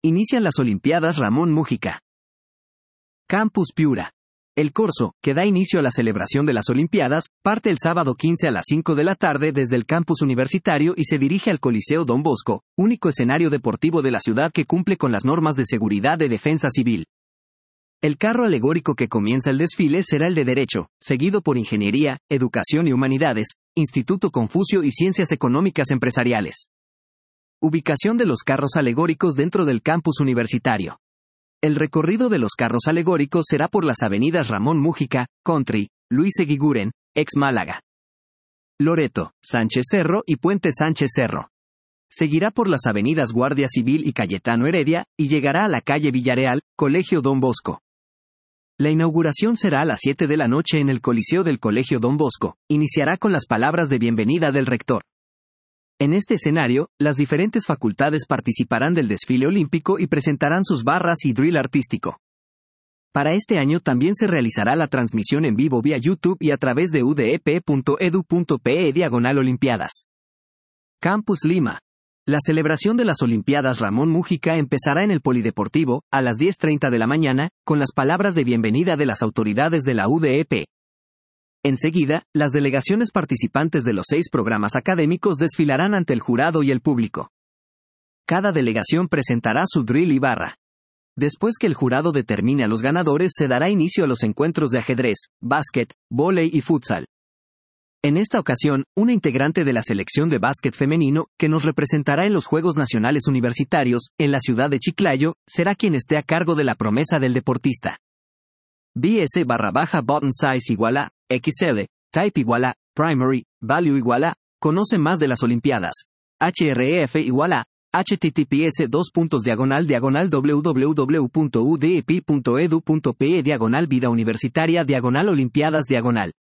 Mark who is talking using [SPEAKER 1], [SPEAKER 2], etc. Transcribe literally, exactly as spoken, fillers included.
[SPEAKER 1] Inician las Olimpiadas Ramón Múgica. Campus Piura. El corso, que da inicio a la celebración de las Olimpiadas, parte el sábado quince a las cinco de la tarde desde el campus universitario y se dirige al Coliseo Don Bosco, único escenario deportivo de la ciudad que cumple con las normas de seguridad de defensa civil. El carro alegórico que comienza el desfile será el de Derecho, seguido por Ingeniería, Educación y Humanidades, Instituto Confucio y Ciencias Económicas Empresariales. Ubicación de los carros alegóricos dentro del campus universitario. El recorrido de los carros alegóricos será por las avenidas Ramón Múgica, Country, Luis Eguiguren, ex Málaga, Loreto, Sánchez Cerro y Puente Sánchez Cerro. Seguirá por las avenidas Guardia Civil y Cayetano Heredia, y llegará a la calle Villareal, Colegio Don Bosco. La inauguración será a las siete de la noche en el Coliseo del Colegio Don Bosco. Iniciará con las palabras de bienvenida del rector. En este escenario, las diferentes facultades participarán del desfile olímpico y presentarán sus barras y drill artístico. Para este año también se realizará la transmisión en vivo vía YouTube y a través de u d e p punto e d u punto p e diagonal olimpiadas. Campus Lima. La celebración de las Olimpiadas Ramón Múgica empezará en el Polideportivo, a las diez treinta de la mañana, con las palabras de bienvenida de las autoridades de la U D E P. Enseguida, las delegaciones participantes de los seis programas académicos desfilarán ante el jurado y el público. Cada delegación presentará su drill y barra. Después que el jurado determine a los ganadores, se dará inicio a los encuentros de ajedrez, básquet, vóley y futsal. En esta ocasión, una integrante de la selección de básquet femenino, que nos representará en los Juegos Nacionales Universitarios, en la ciudad de Chiclayo, será quien esté a cargo de la promesa del deportista. B S barra baja button size igual a, X L, type igual a, primary, value igual a, conoce más de las Olimpiadas. H R E F igual a, https dos puntos diagonal diagonal www punto u d e p punto e d u punto p e diagonal vida universitaria diagonal olimpiadas diagonal.